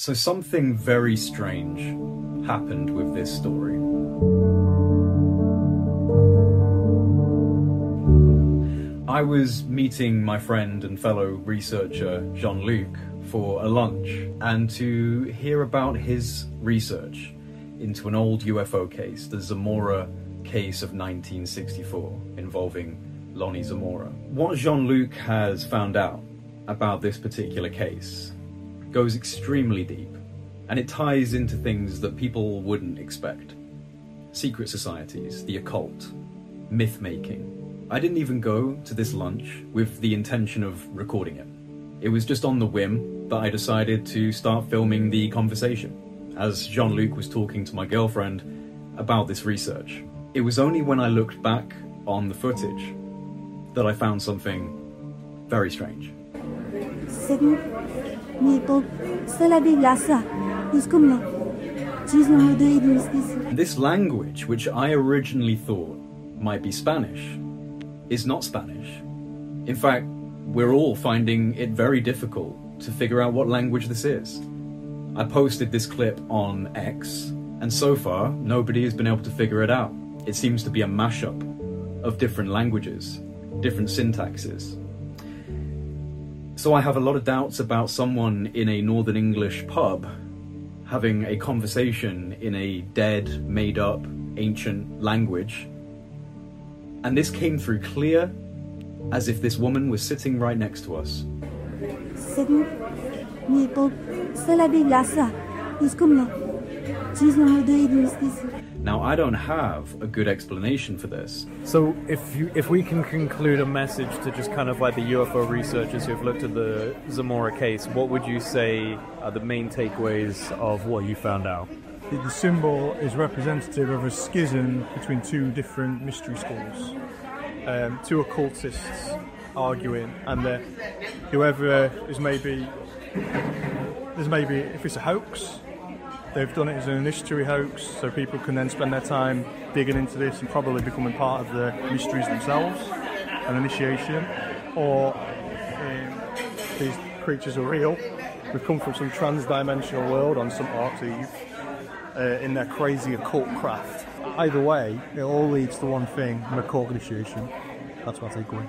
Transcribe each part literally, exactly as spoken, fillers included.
So something very strange happened with this story. I was meeting my friend and fellow researcher Jean-Luc for a lunch, and to hear about his research into an old U F O case, the Zamora case of nineteen sixty-four, involving Lonnie Zamora. What Jean-Luc has found out about this particular case goes extremely deep, and it ties into things that people wouldn't expect. Secret societies, the occult, myth-making. I didn't even go to this lunch with the intention of recording it. It was just on the whim that I decided to start filming the conversation, as Jean-Luc was talking to my girlfriend about this research. It was only when I looked back on the footage that I found something very strange. This language, which I originally thought might be Spanish, is not Spanish. In fact, we're all finding it very difficult to figure out what language this is. I posted this clip on X, and so far, nobody has been able to figure it out. It seems to be a mashup of different languages, different syntaxes. So I have a lot of doubts about someone in a Northern English pub having a conversation in a dead, made-up, ancient language. And this came through clear, as if this woman was sitting right next to us. Now, I don't have a good explanation for this. So if you, if we can conclude a message to just kind of like the U F O researchers who have looked at the Zamora case, what would you say are the main takeaways of what you found out? The symbol is representative of a schism between two different mystery schools. Um, two occultists arguing, and uh, whoever is maybe, there's maybe, if it's a hoax, they've done it as an history hoax, so people can then spend their time digging into this and probably becoming part of the mysteries themselves, an initiation, or um, these creatures are real. We've come from some trans-dimensional world on some Arteve uh, in their crazy occult craft. Either way, it all leads to one thing, an occult initiation. That's what I take away.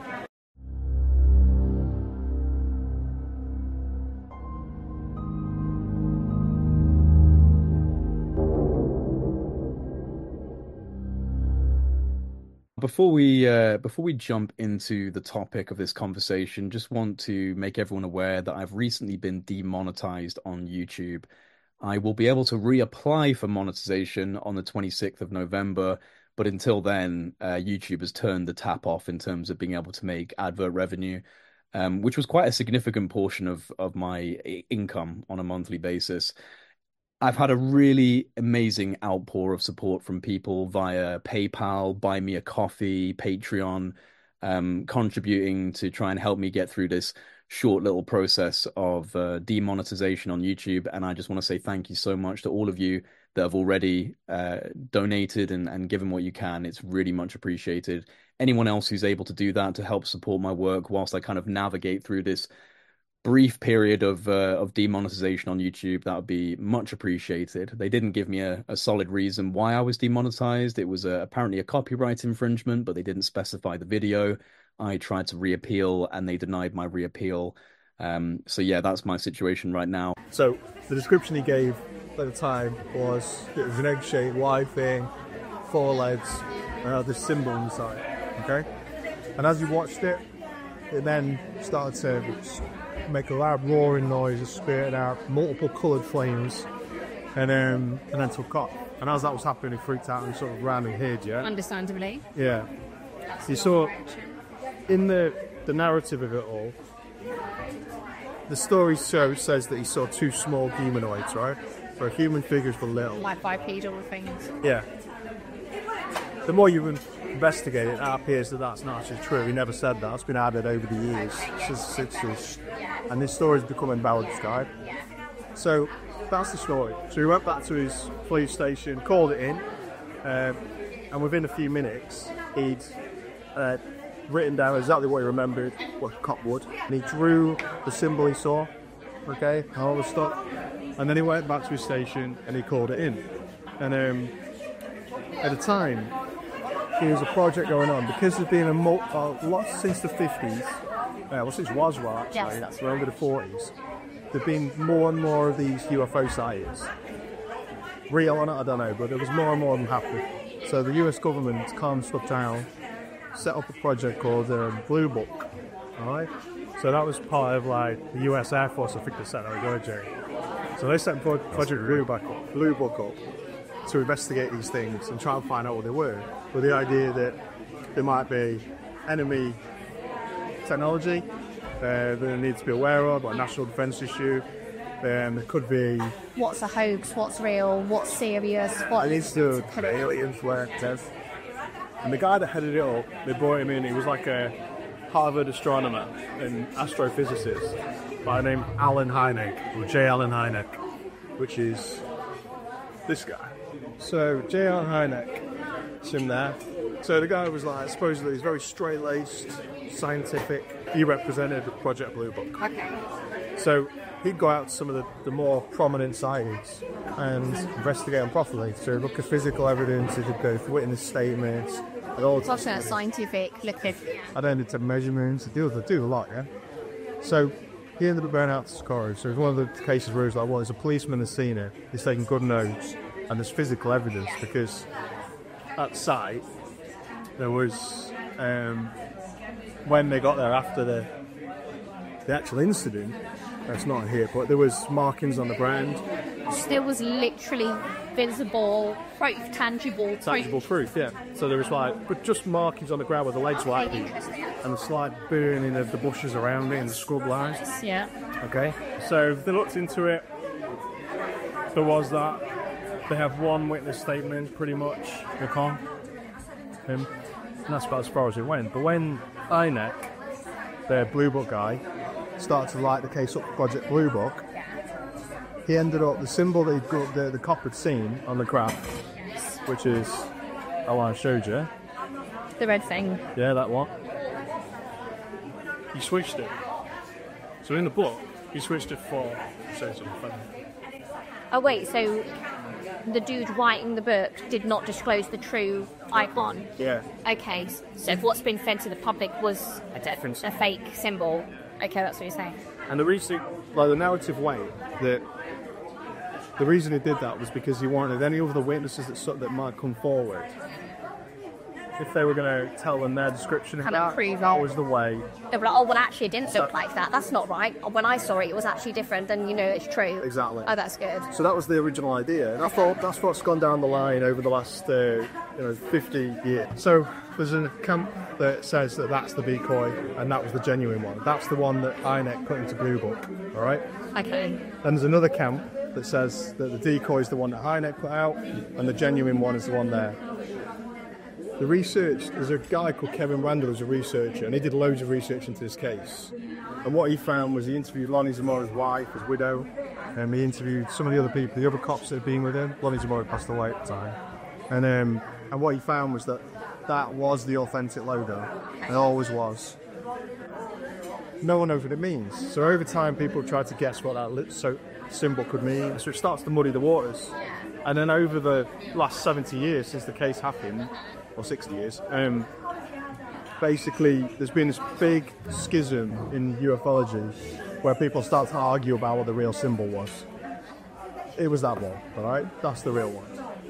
Before we uh, before we jump into the topic of this conversation, just want to make everyone aware that I've recently been demonetized on YouTube. I will be able to reapply for monetization on the twenty-sixth of November, but until then, uh, YouTube has turned the tap off in terms of being able to make advert revenue, um, which was quite a significant portion of of my income on a monthly basis. I've had a really amazing outpour of support from people via PayPal, Buy Me a Coffee, Patreon, um, contributing to try and help me get through this short little process of uh, demonetization on YouTube. And I just want to say thank you so much to all of you that have already uh, donated and, and given what you can. It's really much appreciated. Anyone else who's able to do that to help support my work whilst I kind of navigate through this brief period of uh, of demonetization on YouTube, that would be much appreciated. They didn't give me a, a solid reason why I was demonetized. It was uh, apparently a copyright infringement, but they didn't specify the video. I tried to reappeal and they denied my reappeal. Um, so yeah, that's my situation right now. So the description he gave at the time was it was an egg-shaped Y thing, four legs, and had this symbol inside. Okay, and as you watched it, it then started to make a loud roaring noise, it spitted out multiple coloured flames, and um, and then took off. And as that was happening, he freaked out and he sort of ran and hid, yeah? Understandably. Yeah. So you saw, in the, the narrative of it all, the story show says that he saw two small humanoids, right? For human figures for little. Like bipedal things. Yeah. The more you investigate it, it appears that that's not actually true. He never said that. It's been added over the years, since the sixties. And this story's become embellished, right? So, that's the story. So he went back to his police station, called it in, um, and within a few minutes, he'd uh, written down exactly what he remembered, what a cop would, and he drew the symbol he saw, okay, and all the stuff. And then he went back to his station and he called it in. And um, at the time, there was a project going on because there's been a mul- uh, lot since the fifties. Uh, well, since Roswell actually, Yes. that's around the forties. There've been more and more of these U F O sightings. Real or not, I don't know, but there was more and more of them happening. So the U S government calmed stuff down, set up a project called uh, Blue Book. Alright? So that was part of like the U S Air Force, I think they set that going, Jerry. So they set Pro- Project Blue Book up, Blue Book up to investigate these things and try and find out what they were, with the idea that there might be enemy technology uh, that needs to be aware of, or a national defence issue. Um, there could be. What's a hoax? What's real? What's serious? What? It needs to be aliens where it is. And the guy that headed it up, they brought him in. He was like a Harvard astronomer and astrophysicist by the name Alan Hynek, or J. Allen Hynek, which is this guy. So J. Allen Hynek, it's him there. So the guy was like, supposedly he's very straight-laced, scientific. He represented Project Blue Book. Okay. So he'd go out to some of the, the more prominent sightings and investigate them properly. So look at physical evidence, he'd go through witness statements, and all. It's also a scientific look at. I don't need to measurements, they do, they do a lot, yeah? So he ended up going out to Socorro. So it's one of the cases where he's like, well, there's a policeman that's seen it, he's taking good notes, and there's physical evidence, because at site, there was, um, when they got there after the the actual incident, that's not here, but there was markings on the ground. There was literally visible proof, tangible, Tangible proof, yeah. So there was like, but just markings on the ground where the legs were Okay, like, interesting. and the slight burning of the bushes around it and the scrub lines. Yeah. Okay. So they looked into it. There was that. They have one witness statement, pretty much. They can't. Him. And that's about as far as it went. But when Hynek, The Blue Book guy, started to light the case up for Project Blue Book, he ended up, the symbol that he'd got, the, the cop had seen on the graph, which is, oh, I showed you. The red thing. Yeah, that one. he switched it. So in the book, he switched it for. Say something funny. Oh wait, so the dude writing the book did not disclose the true icon. Yeah. Okay, so what's been fed to the public was A different a fake symbol. Okay, that's what you're saying. And the reason, like the narrative way that the reason he did that was because he wanted any of the witnesses that so- that might come forward, if they were going to tell them their description, if Kind of that, prove that it. was the way. They were like, oh, well, actually, it didn't look like that. That's not right. When I saw it, it was actually different, and you know it's true. Exactly. Oh, that's good. So that was the original idea, and I thought that's what's gone down the line over the last uh, you know fifty years. So there's a camp that says that that's the decoy, and that was the genuine one. That's the one that Hynek put into Blue Book. All right. Okay. Then there's another camp that says that the decoy is the one that Hynek put out, and the genuine one is the one there. The research, there's a guy called Kevin Randall who's a researcher, and he did loads of research into this case. And what he found was he interviewed Lonnie Zamora's wife, his widow, and he interviewed some of the other people, the other cops that had been with him. Lonnie Zamora passed away at the time. And um, and what he found was that that was the authentic logo. It always was. No one knows what it means. So over time, people tried to guess what that lit- so symbol could mean. So it starts to muddy the waters. And then over the last seventy years since the case happened, or sixty years, um, basically there's been this big schism in ufology where people start to argue about what the real symbol was. It was that one, alright? That's the real one.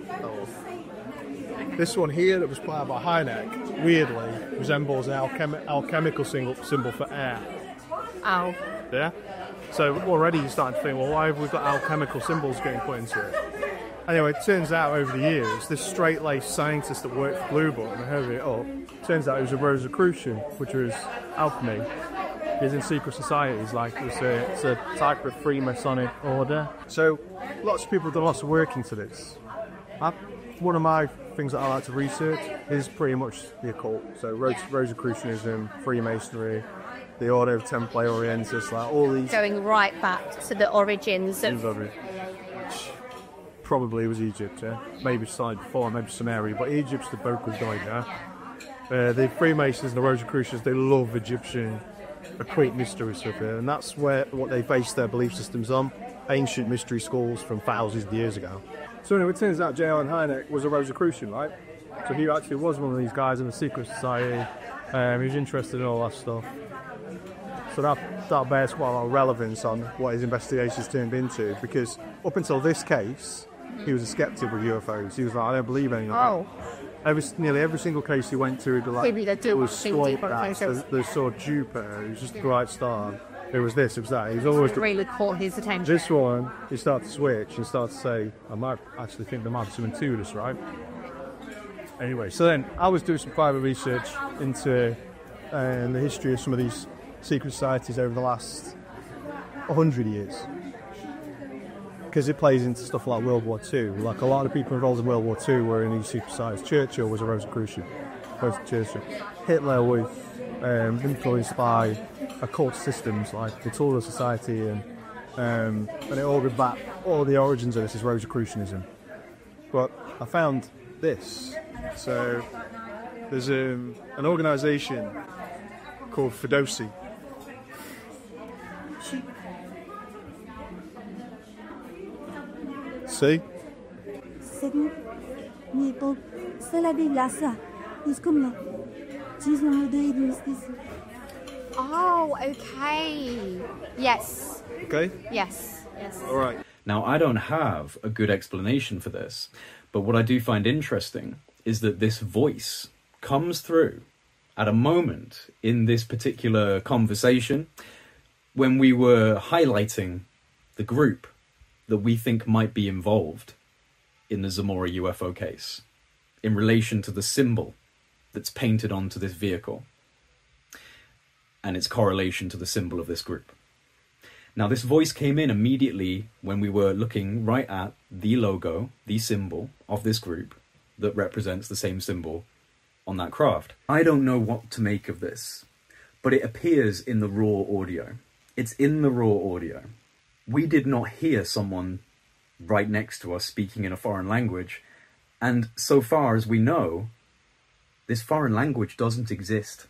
This one here that was put out by Hynek, weirdly, resembles an alchemi- alchemical symbol, symbol for air. Oh. Yeah? So already you're starting to think, well, why have we got alchemical symbols getting put into it? Anyway, it turns out over the years, this straight-laced scientist that worked for Blue Book, and I heard it up, turns out he was a Rosicrucian, which was alchemy. He's in secret societies, like it's a, it's a type of Freemasonic order. So lots of people have done lots of work into this. I, one of my things that I like to research is pretty much the occult. So Ros- Rosicrucianism, Freemasonry, the Order of Temple Orientis, like all these. Going right back to the origins of... Probably was Egypt, yeah. Maybe started before, maybe Sumeria, but Egypt's the bulk of died, yeah. Uh, the Freemasons and the Rosicrucians, they love Egyptian a Greek mystery stuff here, and that's where what they base their belief systems on. Ancient mystery schools from thousands of years ago. So anyway, it turns out J. Allen Hynek was a Rosicrucian, right? So he actually was one of these guys in the secret society. Um, he was interested in all that stuff. So that, that bears quite a lot of relevance on what his investigations turned into, because up until this case, he was a skeptic with U F Os. He was like, I don't believe anything. Oh. Every, nearly every single case he went to, he'd be like, Maybe they do it was seem slight deeper that, cases. they, they saw Jupiter, it was just a bright star. It was this, it was that. He was always... Really caught his attention. This one, he started to switch and started to say, I might actually think there might be something to this, right? Anyway, so then I was doing some private research into uh, the history of some of these secret societies over the last one hundred years. Because it plays into stuff like World War Two. Like a lot of people involved in World War Two were in these secret societies. Churchill was a Rosicrucian. Churchill. Hitler was um, influenced by occult systems like the Tudor Society, and um, and it all goes back. All the origins of this is Rosicrucianism. But I found this. So there's um, an organisation called Ferdowsi. See? Según mi po sala de lasa is como she's not doing this. Oh, okay. Yes. Okay. Yes. Yes. All right. Now, I don't have a good explanation for this, but what I do find interesting is that this voice comes through at a moment in this particular conversation when we were highlighting the group that we think might be involved in the Zamora U F O case in relation to the symbol that's painted onto this vehicle and its correlation to the symbol of this group. Now, this voice came in immediately when we were looking right at the logo, the symbol of this group that represents the same symbol on that craft. I don't know what to make of this, but it appears in the raw audio. It's in the raw audio. We did not hear someone right next to us speaking in a foreign language, and so far as we know, this foreign language doesn't exist.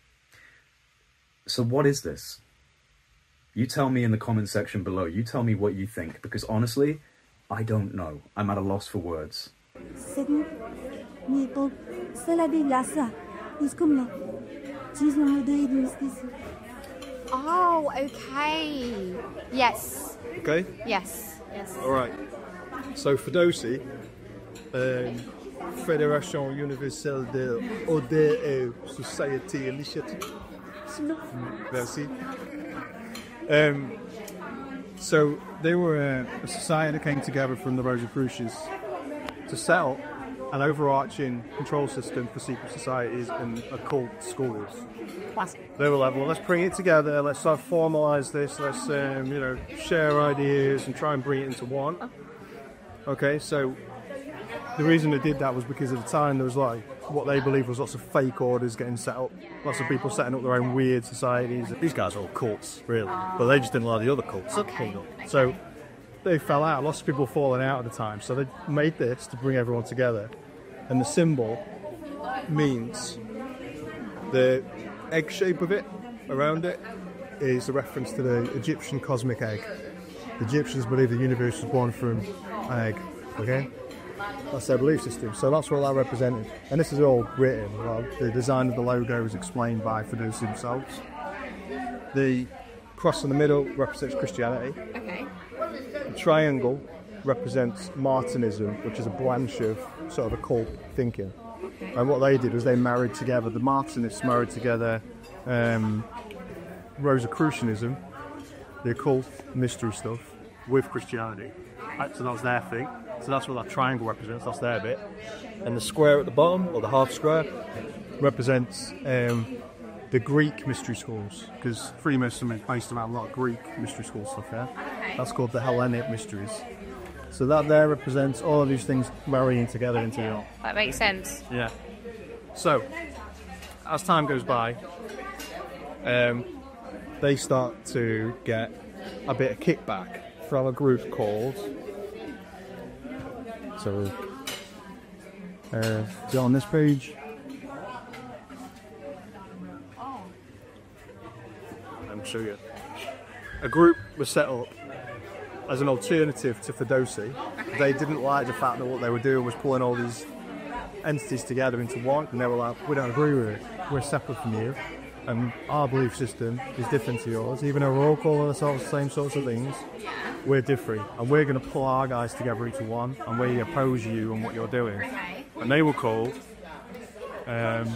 So what is this? You tell me in the comment section below. You tell me what you think, because honestly, I don't know. I'm at a loss for words. Según mi po sala de lasa is como she's not doing this. Oh, okay. Yes. Okay. Yes. Yes. All right. So Ferdowsi, um, Fédération Universelle de Haute Société Initiative. Merci. Um, so they were a, a society that came together from the Rosicrucians to set up an overarching control system for secret societies and occult schools. Classic. They were like, well, let's bring it together, let's sort of formalise this, let's um, you know, share ideas and try and bring it into one. Okay, so the reason they did that was because at the time there was like what they believed was lots of fake orders getting set up, lots of people setting up their own weird societies. These guys are all cults, really, but they just didn't like the other cults. Okay. So they fell out, lots of people falling out at the time, so they made this to bring everyone together. And the symbol means the egg shape of it, around it, is a reference to the Egyptian cosmic egg. The Egyptians believe the universe was born from an egg, okay? That's their belief system, so that's what that represented. And this is all written, well, the design of the logo is explained by Ferdowsi themselves. The cross in the middle represents Christianity. Okay. The triangle represents Martinism, which is a branch of sort of occult thinking. And what they did was they married together, the Martinists married together um, Rosicrucianism, the occult mystery stuff, with Christianity. Right, so that's their thing. So that's what that triangle represents, that's their bit. And the square at the bottom, or the half square, represents um, the Greek mystery schools, because Freemasonry is based around a lot of Greek mystery school stuff, yeah? That's called the Hellenic mysteries. So that there represents all of these things marrying together into your... That makes sense. Yeah. So, as time goes by, um, they start to get a bit of kickback from a group called... So, uh, is it on this page? show you. A group was set up as an alternative to Ferdowsi. They didn't like the fact that what they were doing was pulling all these entities together into one, and they were like, we don't agree with it. We're separate from you, and our belief system is different to yours. Even though we're all calling ourselves the same sorts of things, we're different, and we're going to pull our guys together into one, and we oppose you and what you're doing. And they were called um,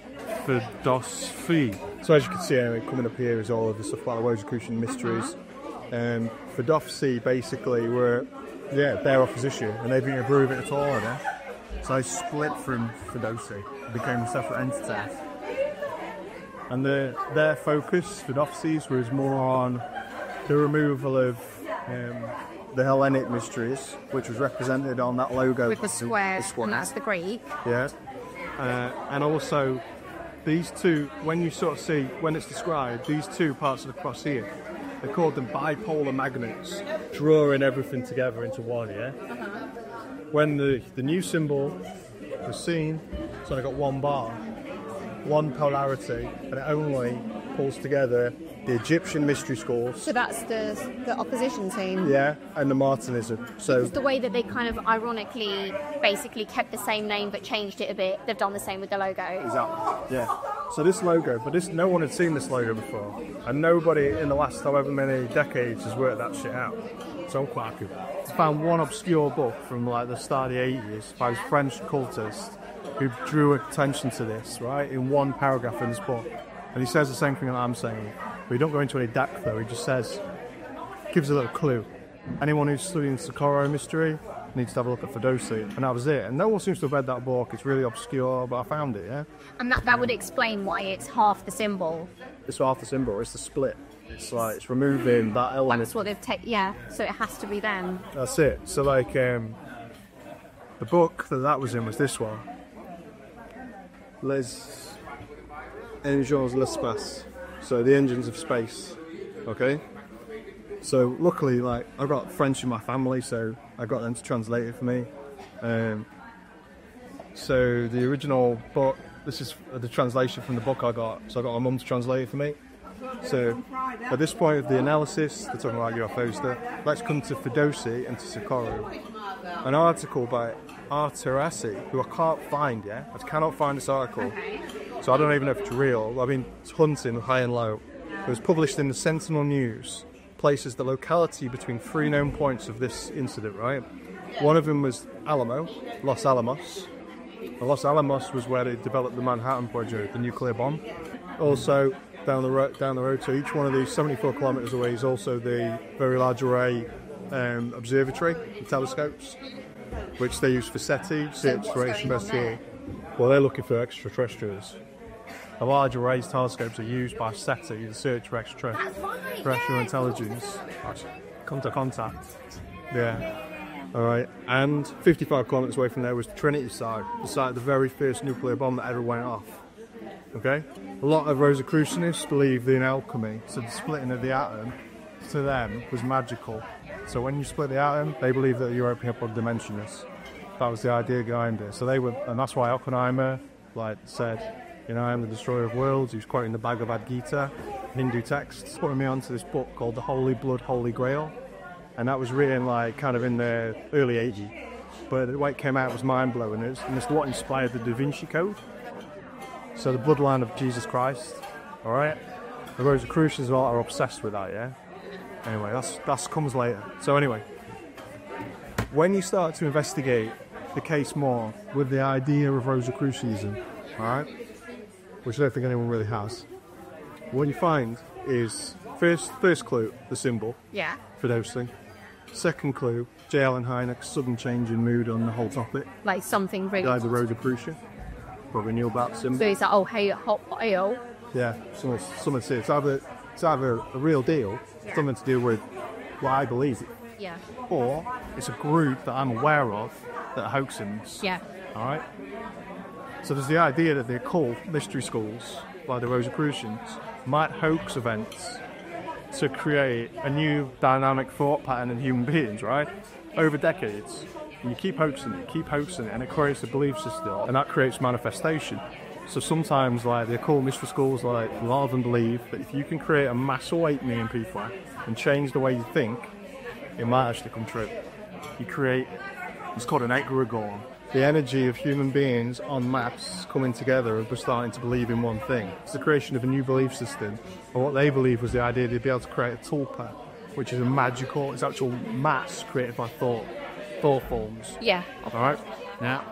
Ferdowsi. So as you can see, anyway, coming up here is all of the stuff about the Rosicrucian mysteries. Um, Ferdowsi basically were, yeah, their opposition, and they didn't approve it at all. Yeah? So they split from Ferdowsi, became a separate entity. And the, their focus, Ferdowsi's, was more on the removal of um, the Hellenic mysteries, which was represented on that logo. With the square, the square. and that's the Greek. Yeah. Uh, and also, these two, when you sort of see, when it's described, these two parts of the cross here, they called them bipolar magnets, drawing everything together into one, yeah? Uh-huh. When the, the new symbol was seen, it's only got one bar, one polarity, and it only pulls together the Egyptian mystery schools. So that's the the opposition team. Yeah, and the Martinism. So it's the way that they kind of ironically basically kept the same name but changed it a bit. They've done the same with the logo. Exactly. Yeah. So this logo, but this no one had seen this logo before, and nobody in the last however many decades has worked that shit out. So I'm quite happy. I found one obscure book from like the start of the eighties by a French cultist who drew attention to this, right, in one paragraph in this book. And he says the same thing that I'm saying. But he don't go into any depth though, he just says, gives a little clue. Anyone who's studying Socorro mystery needs to have a look at Ferdowsi. And that was it. And no one seems to have read that book. It's really obscure, but I found it, yeah? And that, that would explain why it's half the symbol. It's half the symbol, it's the split. It's like, it's removing that element. That's what they've taken, yeah, so it has to be them. That's it. So like, um, the book that that was in was this one. Les Engins de l'Espace. So the engines of space. Okay? So luckily, like, I've got French in my family, so I got them to translate it for me. Um, so the original book, this is the translation from the book I got, so I got my mum to translate it for me. So at this point of the analysis, they're talking about U F Os there. Let's come to Ferdowsi and to Socorro. An article by Arturasi, who I can't find, yeah? I cannot find this article. Okay. So I don't even know if it's real. I mean, it's hunting high and low. It was published in the Sentinel News, places the locality between three known points of this incident, right? One of them was Alamo, Los Alamos. And Los Alamos was where they developed the Manhattan Project, the nuclear bomb. Also, down the road, down the road to each one of these, seventy-four kilometres away, is also the Very Large Array um, Observatory, the telescopes, which they use for SETI, Search for Extraterrestrial. Well, they're looking for extraterrestrials. The Large Array telescopes are used by SETI, the Search for Extraterrestrial Intelligence. Contact, contact. Yeah. All right. And fifty-five kilometres away from there was the Trinity site, the site of the very first nuclear bomb that ever went off. Okay? A lot of Rosicrucianists believe in alchemy, so the splitting of the atom to them was magical. So when you split the atom, they believe that you're opening up other dimensions. That was the idea behind it. So they were, and that's why Oppenheimer, like, said, you know, I am the destroyer of worlds. He was quoting the Bhagavad Gita, Hindu texts, putting me onto this book called The Holy Blood, Holy Grail. And that was written, like, kind of in the early eighties. But the way it came out was mind-blowing. And it's what inspired the Da Vinci Code. So the bloodline of Jesus Christ, all right? The Rosicrucians are obsessed with that, yeah? Anyway, that's that comes later. So anyway, when you start to investigate the case more with the idea of Rosicrucianism, all right, which I don't think anyone really has, what you find is, first first clue, the symbol, Yeah. Ferdowsi. Second clue, J. Allen Hynek's sudden change in mood on the whole topic. Like something really. Guy, the Rosicrucian. Probably knew about the symbol. So it's like, oh, hey, hot, hey, oh. Yeah, someone, someone said it's either it's either a real deal, Yeah. something to do with what I believe, Yeah. or it's a group that I'm aware of that are hoaxing. Yeah. All right. So there's the idea that the occult mystery schools, by the Rosicrucians, might hoax events to create a new dynamic thought pattern in human beings, right? Over decades. And you keep hoaxing it, keep hoaxing it, and it creates a belief system, and that creates manifestation. So sometimes, like, the occult mystery schools, like, a lot of them believe that if you can create a mass awakening in people and change the way you think, it might actually come true. You create, it's called an egregore. The energy of human beings en masse coming together and starting to believe in one thing. It's the creation of a new belief system. And what they believe was the idea they'd be able to create a tulpa, which is a magical, it's actual mass created by thought, thought forms. Yeah. All right? Yeah.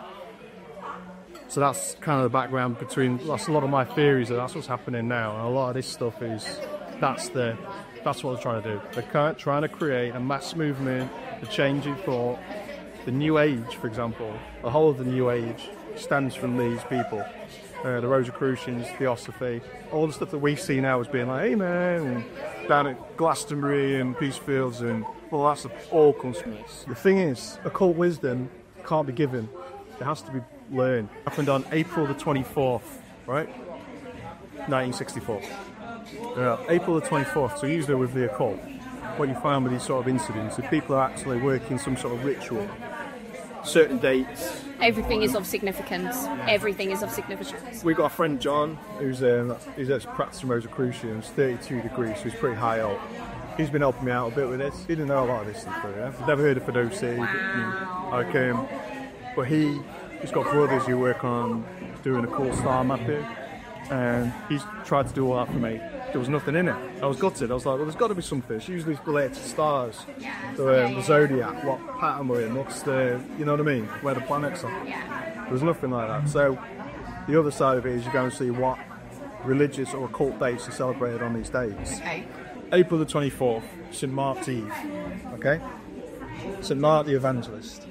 So that's kind of the background between, that's a lot of my theories, that that's what's happening now. And a lot of this stuff is, that's the, that's what they're trying to do. They're trying to create a mass movement, a change in thought. The New Age, for example, the whole of the New Age stems from these people. Uh, the Rosicrucians, Theosophy, all the stuff that we see now as being like, hey man, and down at Glastonbury and Peacefields, and well, that's all comes from this. The thing is, occult wisdom can't be given. It has to be learned. It happened on April the twenty-fourth, right? nineteen sixty-four. Yeah, April the twenty-fourth, so usually with the occult, what you find with these sort of incidents, if people are actually working some sort of ritual, certain dates. Everything is of significance. Everything is of significance. We've got a friend, John, who's um, he's actually practicing Rosicrucians, thirty-two degrees, so he's pretty high up. He's been helping me out a bit with this. He didn't know a lot of this stuff, yeah? I've never heard of Fedossi. Wow. Like, um, but he, he's got brothers who work on doing a cool star mapping, and he's tried to do all that for me. There was nothing in it. I was gutted. I was like, well, there's got to be something. It's usually related to stars. So um, the zodiac, what pattern we're in, what's the, you know what I mean, where the planets are. There was nothing like that. So the other side of it is you go and see what religious or occult dates are celebrated on these days. Okay. April the twenty-fourth, Saint Mark's Eve. Okay? Saint Mark the Evangelist.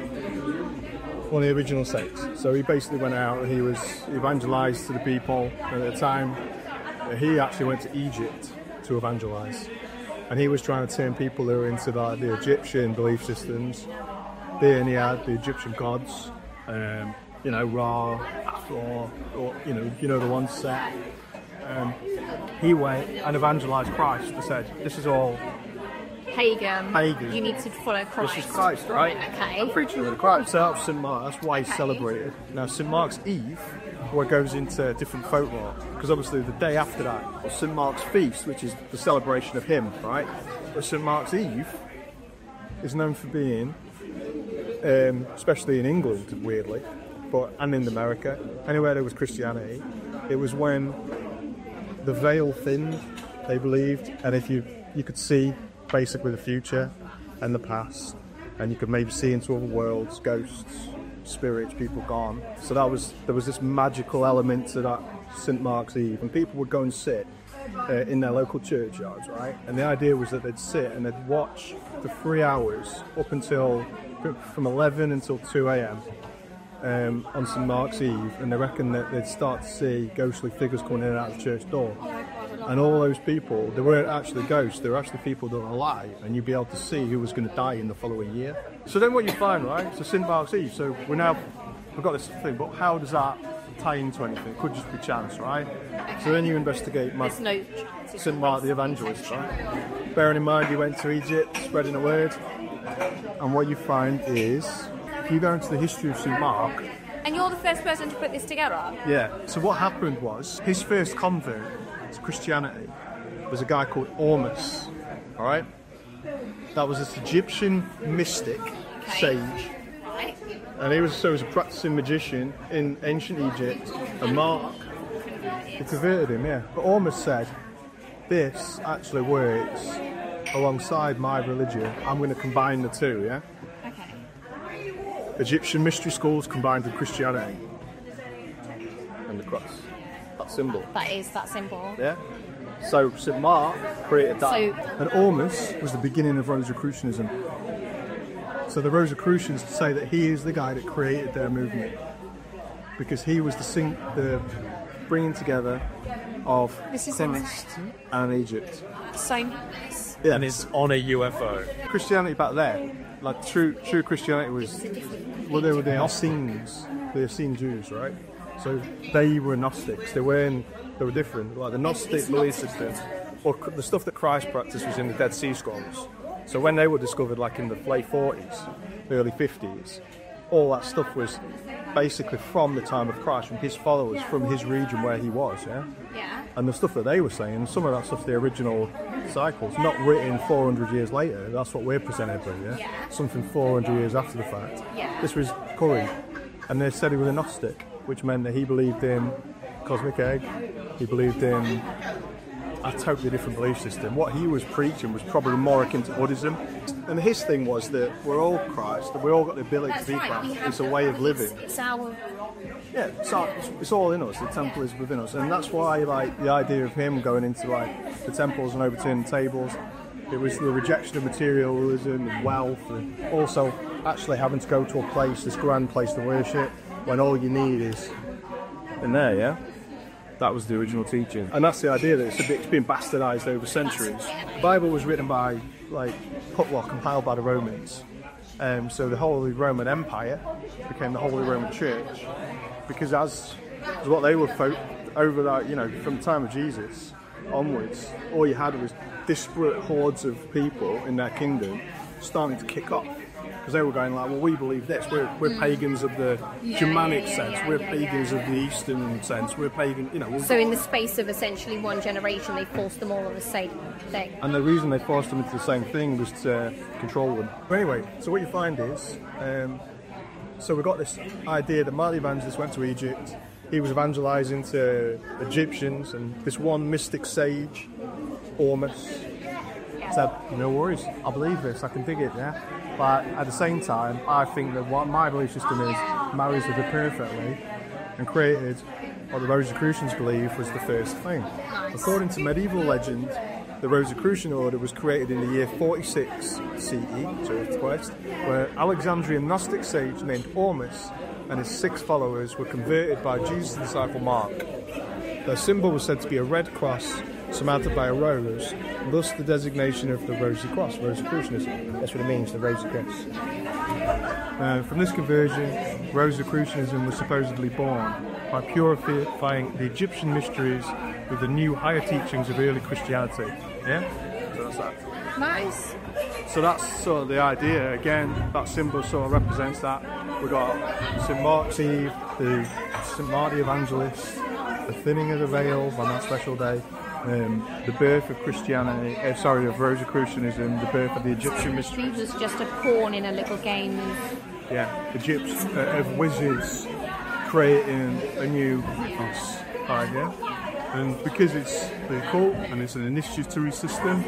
One of the original saints. So he basically went out and he was evangelized to the people. And at the time, he actually went to Egypt to evangelize, and he was trying to turn people who were into the, the Egyptian belief systems. Then he had the Egyptian gods, um, you know, Ra, Hathor, or you know, you know the ones set. Um, he went and evangelized Christ. He said, "This is all pagan. pagan. You need to follow Christ. This is Christ, right? Okay. I'm preaching with Christ." So that's Saint Mark. That's why he's Okay. celebrated. Now, Saint Mark's Eve, where it goes into different folklore, because obviously the day after that was Saint Mark's Feast, which is the celebration of him, right? But Saint Mark's Eve is known for being, um, especially in England, weirdly, but and in America, anywhere there was Christianity, it was when the veil thinned, they believed, and if you you could see basically the future and the past, and you could maybe see into other worlds, ghosts, spirits, people gone. So that was there was this magical element to that Saint Mark's Eve, and people would go and sit uh, in their local churchyards, right? And the idea was that they'd sit and they'd watch for three hours up until from eleven until two a.m. Um, on Saint Mark's Eve, and they reckon that they'd start to see ghostly figures coming in and out of the church door. And all those people, they weren't actually ghosts, they were actually people that were alive, and you'd be able to see who was going to die in the following year. So then what you find, right, so Saint Mark's Eve, so we're now, we've got this thing, but how does that tie into anything? It could just be chance, right? So then you investigate There's no Saint Mark the Evangelist, right? Bearing in mind he went to Egypt, spreading the word, and what you find is, if you go into the history of Saint Mark... And you're the first person to put this together? Yeah, so what happened was, his first convert to Christianity was a guy called Ormus, alright? That was this Egyptian mystic, Okay. sage, and he was, so he was a practicing magician in ancient Egypt, and Mark, he converted him, yeah. But Ormus said, this actually works alongside my religion, I'm going to combine the two, yeah? Egyptian mystery schools combined with Christianity and the cross, that symbol. That is that symbol. Yeah. So Saint Mark created that, So- and Ormus was the beginning of Rosicrucianism. So the Rosicrucians say that he is the guy that created their movement because he was the sing- the bringing together of This is Kemet and Egypt. So Yeah. And it's on a U F O. Christianity back then, like true true Christianity was, well, they were the Essenes, the Essene Jews, right? So they were Gnostics. They weren't. They were different. Like the Gnostic belief system, or cr- the stuff that Christ practiced was in the Dead Sea Scrolls. So when they were discovered, like in the late forties, early fifties, all that stuff was basically from the time of Christ, from his followers, from his region where he was, yeah? Yeah. And the stuff that they were saying, some of that stuff's the original cycles, not written four hundred years later. That's what we're presented with, yeah? Yeah. Something four hundred years after the fact. Yeah. This was Curry, and they said he was a Gnostic, which meant that he believed in cosmic egg, he believed in a totally different belief system. What he was preaching was probably more akin to Buddhism. And his thing was that we're all Christ, that we all got the ability That's to be right. Christ. We have It's a the- way of living. It's, it's our. Yeah, it's, all, it's, it's all in us. The temple is within us, and that's why, like, the idea of him going into like the temples and overturning tables, it was the rejection of materialism and wealth, and also actually having to go to a place, this grand place to worship, when all you need is in there. Yeah, that was the original teaching, and that's the idea that it's, a bit, it's been bastardized over centuries. The Bible was written by like Putlock, compiled by the Romans. Um, so the Holy Roman Empire became the Holy Roman Church, because as, as what they were fo- over that, you know, from the time of Jesus onwards, all you had was disparate hordes of people in their kingdom starting to kick off, because they were going like, well, we believe this, we're, we're pagans of the Yeah, Germanic yeah, yeah, sense, yeah, we're yeah, pagans yeah. of the Eastern sense, we're pagan, you know. we'll- So in the space of essentially one generation, they forced them all on the same thing. And the reason they forced them into the same thing was to control them. But anyway, so what you find is, um, so we've got this idea that Mark the Evangelist went to Egypt. He was evangelizing to Egyptians, and this one mystic sage, Ormus, said, no worries, I believe this, I can dig it, yeah? But at the same time, I think that what my belief system is marries with it perfectly and created what the Rosicrucians believe was the first thing. According to medieval legend, the Rosicrucian order was created in the year forty-six C E, so Earth to West, where Alexandrian Gnostic sage named Ormus and his six followers were converted by Jesus' disciple Mark. Their symbol was said to be a red cross surmounted by a rose, thus the designation of the Rosy Cross, Rosicrucianism. That's what it means, the Rosy Cross. Uh, from this conversion, Rosicrucianism was supposedly born by purifying the Egyptian mysteries with the new higher teachings of early Christianity. Yeah? So that's that. Nice. So that's sort of the idea. Again, that symbol sort of represents that. We've got Saint Mark's Eve, the Saint Mark the Evangelist, the thinning of the veil on that special day, um, the birth of Christianity, uh, sorry, of Rosicrucianism, the birth of the Egyptian mystery. He was just a pawn in a little game. Yeah, Egypt uh, of wizards creating a new us idea. And because it's the occult and it's an initiatory system,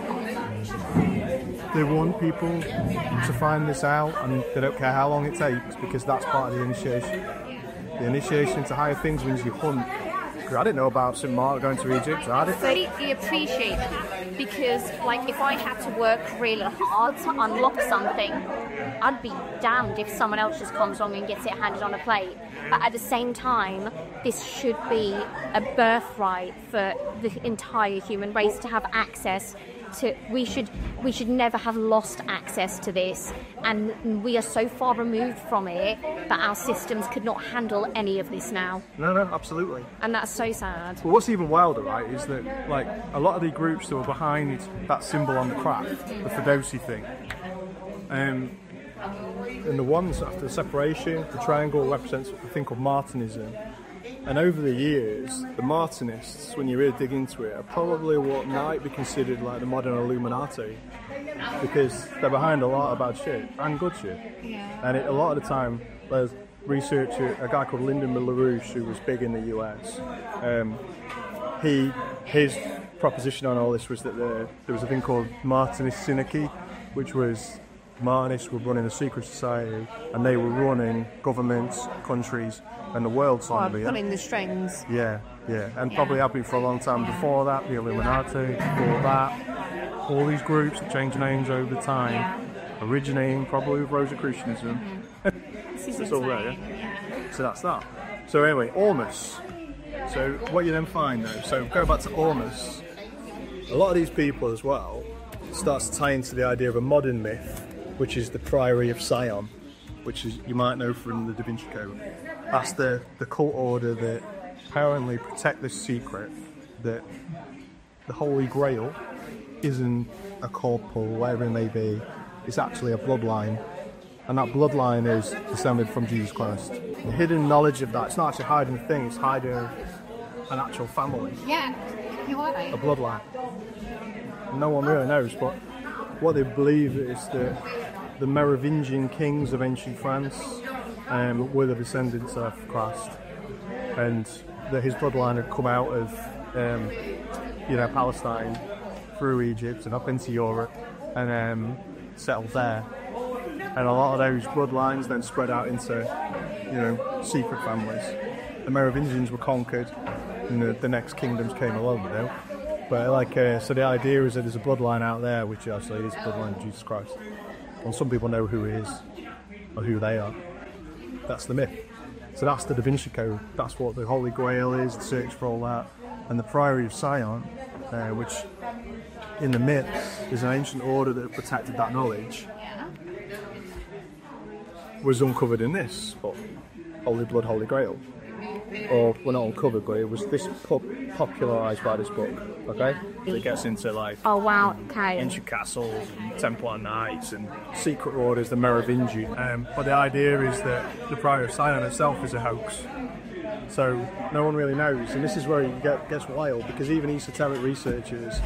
they want people to find this out, and they don't care how long it takes, because that's part of the initiation. The initiation into higher things means you hunt. Because I didn't know about Saint Mark going to Egypt. I didn't. Completely appreciate it, because, like, if I had to work really hard to unlock something, I'd be damned if someone else just comes along and gets it handed on a plate. But at the same time, this should be a birthright for the entire human race to have access to. We should we should never have lost access to this, and we are so far removed from it that our systems could not handle any of this now, No, no, absolutely. and that's so sad. But what's even wilder, right, is that, like, a lot of the groups that were behind that symbol on the craft, the Ferdowsi thing, um, and the ones after the separation, the triangle represents a thing called Martinism. And over the years, the Martinists, when you really dig into it, are probably what might be considered like the modern Illuminati, because they're behind a lot of bad shit and good shit. Yeah. And it, a lot of the time, there's researcher, a guy called Lyndon LaRouche, who was big in the U S. Um, he, his proposition on all this was that the, there was a thing called Martinist Synarchy, which was Martionists were running a secret society, and they were running governments, countries, and the world. Oh, Sort of, yeah. pulling the strings. Yeah, yeah, and probably have been for a long time before that, the Illuminati, before that, all these groups that change names over time, originating probably with Rosicrucianism. It's all there, yeah? So that's that. So anyway, Ormus. So what you then find though, so go back to Ormus, a lot of these people as well starts to tie into the idea of a modern myth, which is the Priory of Sion, which is, you might know from the Da Vinci Code. That's the, the cult order that apparently protect this secret that the Holy Grail isn't a corporal, whatever it may be. It's actually a bloodline and that bloodline is descended from Jesus Christ. The hidden knowledge of that, it's not actually hiding a thing, it's hiding an actual family, Yeah, you're right. a bloodline. No one really knows, but what they believe is that the Merovingian kings of ancient France um, were the descendants of Christ, and that his bloodline had come out of um, you know, Palestine through Egypt and up into Europe and um, settled there. And a lot of those bloodlines then spread out into, you know, secret families. The Merovingians were conquered, and the, the next kingdoms came along, you know. But like, uh, so the idea is that there's a bloodline out there, which actually is the bloodline of Jesus Christ. And some people know who he is or who they are. That's the myth. So that's the Da Vinci Code. That's what the Holy Grail is, the search for all that. And the Priory of Sion, uh, which in the myths is an ancient order that protected that knowledge, was uncovered in this book, Holy Blood, Holy Grail. Or, well, not uncovered, but it was this pop- popularised by this book, okay? It gets into, like, Oh wow, okay. ancient castles and Templar knights and secret orders, the Merovingian. Um, but the idea is that the Priory of Sion itself is a hoax. So no one really knows, and this is where it get, gets wild, because even esoteric researchers,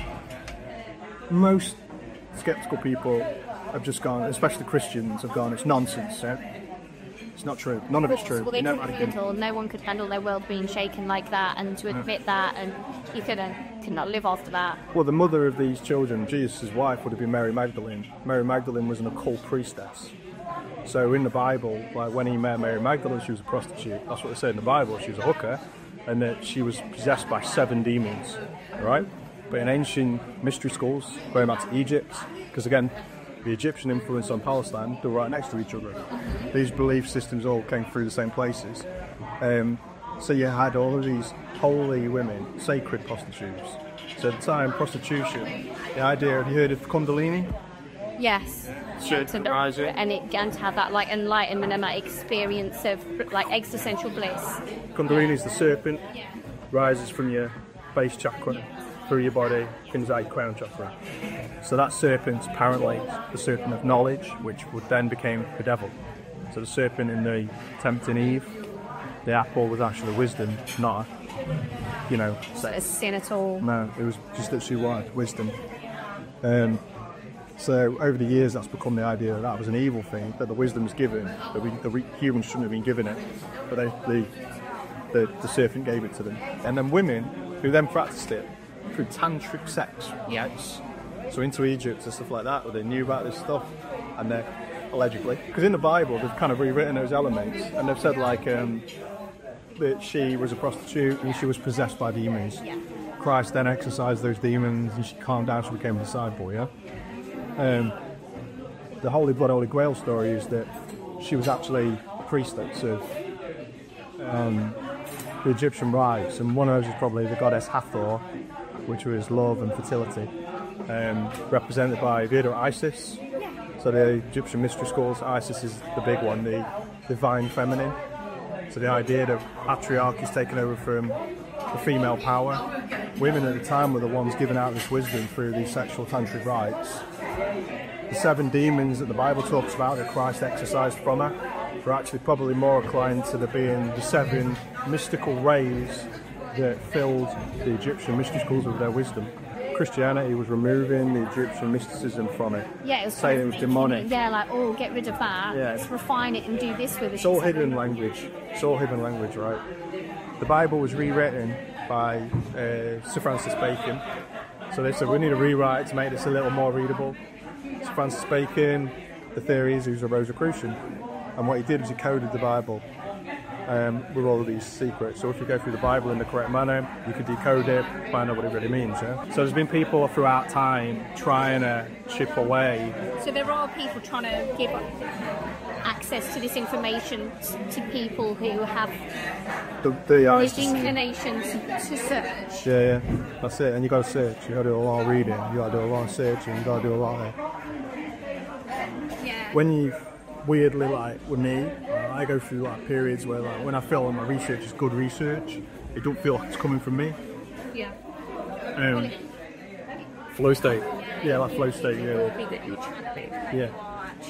most sceptical people have just gone, especially Christians, have gone, it's nonsense, yeah? It's not true. None of it's true. Well, they Never couldn't had a good- handle, no one could handle their world being shaken like that, and to admit that, and you couldn't, could not live after that. Well, the mother of these children, Jesus' wife, would have been Mary Magdalene. Mary Magdalene was an occult priestess. So in the Bible, like when he met Mary Magdalene, she was a prostitute. That's what they said in the Bible. She was a hooker, and that she was possessed by seven demons. Right? But in ancient mystery schools, going back to Egypt, because again, the Egyptian influence on Palestine, they're right next to each other. These belief systems all came through the same places. Um, so you had all of these holy women, sacred prostitutes. So at the time, prostitution, the idea, have you heard of Kundalini? Yes. Should So the- rise it. and it began to have that like enlightenment and that experience of like existential bliss. Kundalini is the serpent, rises from your base chakra, through your body, inside your crown chakra. So that serpent, apparently, the serpent of knowledge, which would then become the devil. So the serpent in the tempting Eve, the apple was actually wisdom, not a, you know, Sort of sin at all. no, it was just that she wanted wisdom. Um, so over the years, that's become the idea that that was an evil thing, that the wisdom was given, that we, the re- humans shouldn't have been given it, but they, the, the the serpent gave it to them. And then women, who then practiced it through tantric sex, yes. So into Egypt and stuff like that, where they knew about this stuff, and they allegedly, because in the Bible they've kind of rewritten those elements, and they've said like um, that she was a prostitute and she was possessed by demons. Christ then exorcised those demons and she calmed down, she became a disciple, yeah? Um, the Holy Blood, Holy Grail story is that she was actually a priestess of um, the Egyptian rites, and one of those is probably the goddess Hathor, which was love and fertility, um, represented by, have you heard of Isis? So the Egyptian mystery schools, Isis is the big one, the divine feminine. So the idea that patriarchy is taken over from the female power. Women at the time were the ones giving out this wisdom through these sexual tantric rites. The seven demons that the Bible talks about that Christ exorcised from her were actually probably more inclined to there being the seven mystical rays that filled the Egyptian mystery schools with their wisdom. Christianity was removing the Egyptian mysticism from it, Yeah, it was saying it was demonic. Yeah, like, oh, get rid of that. Yeah. Let's refine it and do this with it. It's all hidden language. It's all hidden language, right? The Bible was rewritten by uh, Sir Francis Bacon. So they said we need to rewrite it to make this a little more readable. Sir Francis Bacon, the theory is he was a Rosicrucian, and what he did was he coded the Bible um, with all of these secrets. So if you go through the Bible in the correct manner, you can decode it, find out what it really means. Yeah. So there's been people throughout time trying to chip away. So there are people trying to give access to this information t- to people who have The, the uh, inclination to, to search. Yeah, yeah, that's it. And you got to search. You got to do a lot of reading. You got to do a lot of searching. You got to do a lot of. Yeah. When you weirdly like with me, uh, I go through like periods where like when I feel like my research is good research, it don't feel like it's coming from me. Yeah. Um, flow state. Yeah, like flow state. Will Yeah. be that you're trapping. Yeah. Are actually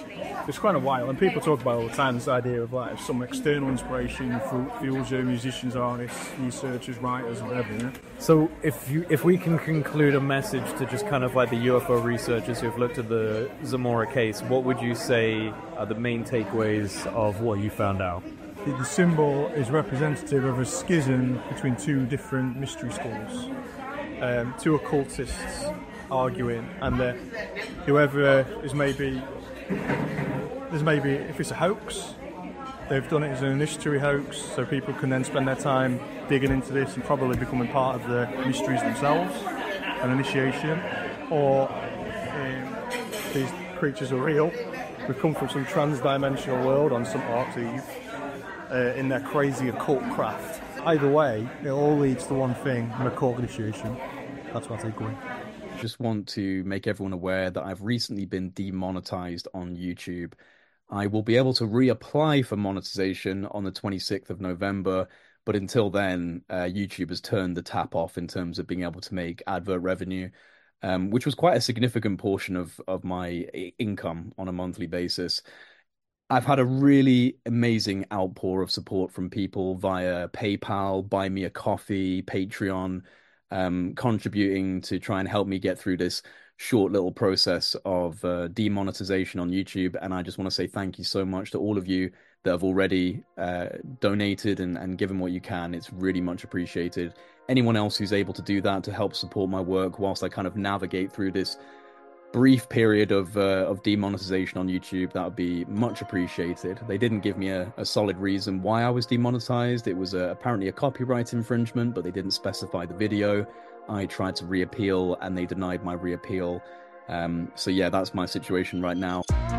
it's kind of wild, and people talk about all the time this idea of like some external inspiration for fuels you, musicians, artists, researchers, writers, whatever. You know? So, if you if we can conclude a message to just kind of like the U F O researchers who've looked at the Zamora case, what would you say are the main takeaways of what you found out? The, the symbol is representative of a schism between two different mystery schools, um, two occultists arguing, and uh, whoever is maybe there's maybe if it's a hoax, they've done it as an initiatory hoax, so people can then spend their time digging into this and probably becoming part of the mysteries themselves, an initiation, or um, these creatures are real. We've come from some trans-dimensional world on some Arctic uh, in their crazy occult craft. Either way, it all leads to one thing: an occult initiation. That's what I take away. Just want to make everyone aware that I've recently been demonetized on YouTube. I will be able to reapply for monetization on the twenty-sixth of November, but until then, uh, YouTube has turned the tap off in terms of being able to make advert revenue, um, which was quite a significant portion of, of my income on a monthly basis. I've had a really amazing outpour of support from people via PayPal, Buy Me a Coffee, Patreon, um, contributing to try and help me get through this short little process of uh, demonetization on YouTube. And I just want to say thank you so much to all of you that have already uh, donated and, and given what you can. It's really much appreciated. Anyone else who's able to do that to help support my work whilst I kind of navigate through this brief period of uh, of demonetization on YouTube, that would be much appreciated. They didn't give me a, a solid reason why I was demonetized. It was uh, apparently a copyright infringement, but they didn't specify the video. I tried to reappeal and they denied my reappeal. Um, so yeah, that's my situation right now.